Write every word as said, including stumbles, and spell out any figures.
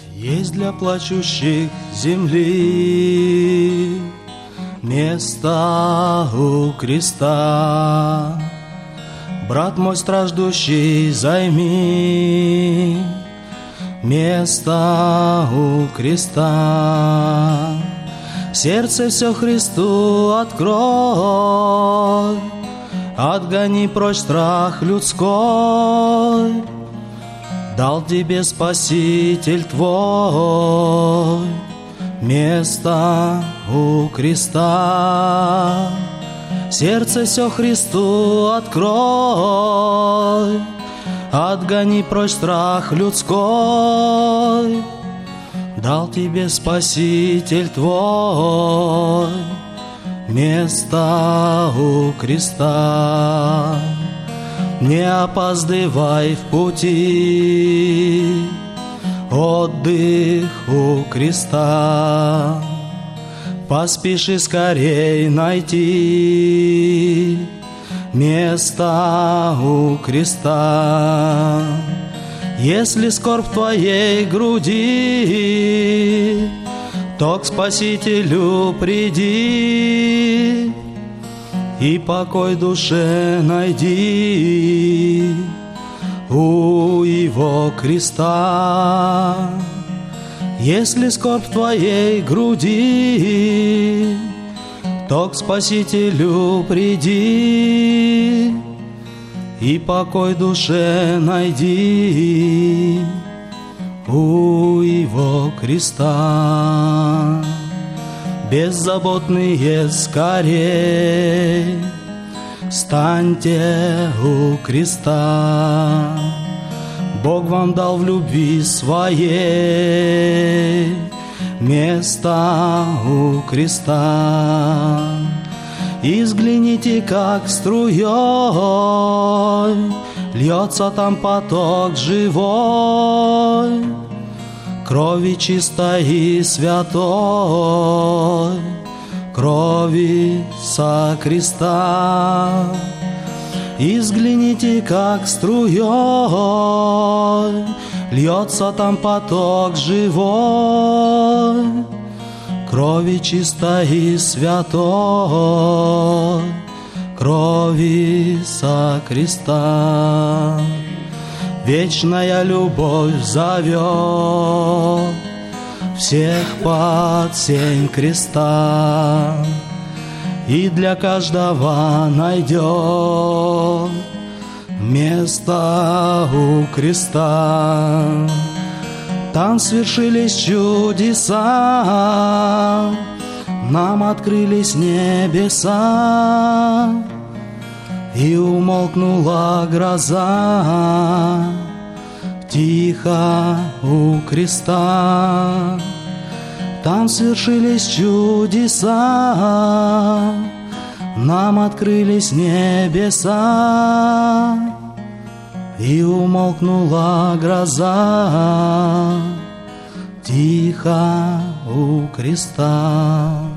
Есть для плачущих земли место у креста. Брат мой страждущий, займи место у креста. Сердце все Христу открой, отгони прочь страх людской. Дал тебе Спаситель твой место у креста. Сердце все Христу открой, отгони прочь страх людской. Дал тебе Спаситель твой место у креста. Не опаздывай в пути, отдых у креста. Поспеши скорей найти место у креста. Если скорбь в твоей груди, то к Спасителю приди и покой душе найди у Его креста. Если скорбь в твоей груди, то к Спасителю приди и покой душе найди у Его креста. Беззаботные скорей станьте у креста. Бог вам дал в любви своей место у креста. И взгляните, как струей льется там поток живой, крови чистой и святой, крови со креста. И взгляните, как струей льется там поток живой, крови чистой и святой, крови со креста. Вечная любовь зовет всех под сень креста, и для каждого найдет место у креста. Там свершились чудеса, нам открылись небеса, и умолкнула гроза тихо у креста. Там свершились чудеса, нам открылись небеса, и умолкнула гроза тихо у креста.